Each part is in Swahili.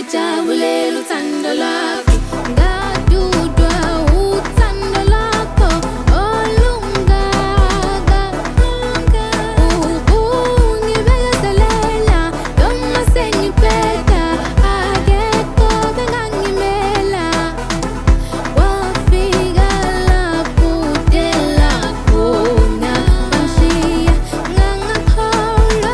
ngijabulela uthando lwakho ngadudwa uthando lwakho olungaka ungibekezelela noma sengibheda akekho bengangimela wafika lapho udela khona wangishiya ngangakholwa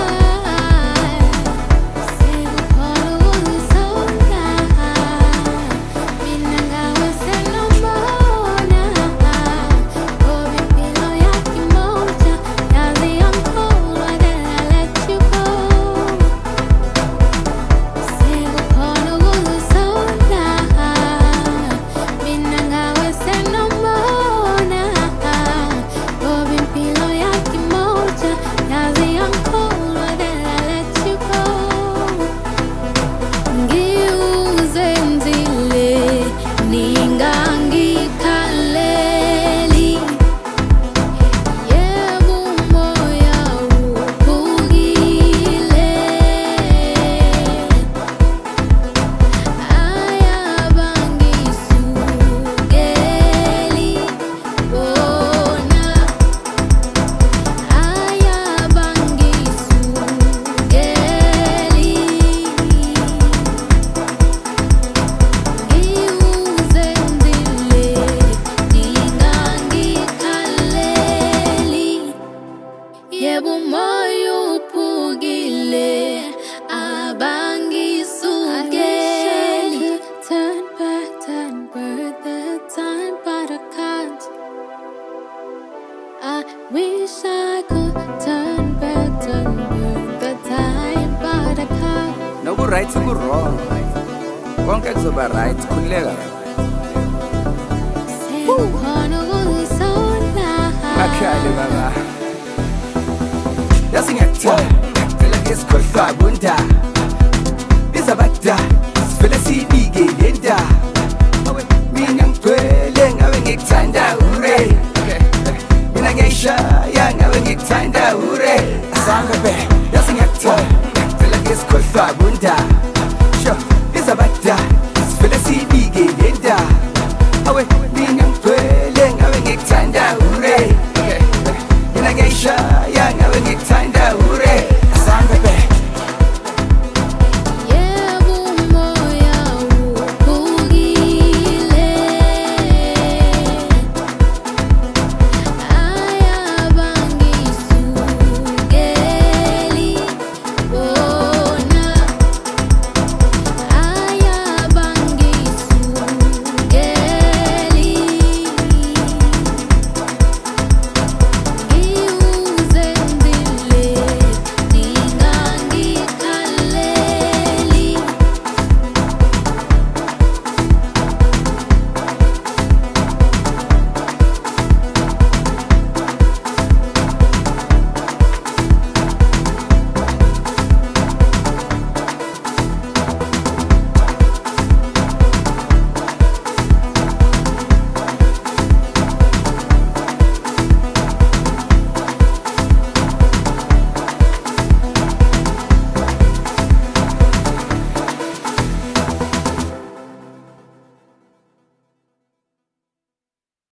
yebo moyo uphukile abangisukeli turn back the time but I can't I wish I could turn back the time but I can't noku right ku wrong konke kuzoba right khuleka sekukhona ukuzisola akhale baba yasingathanda phela ngesikhohlwa bunda bizabada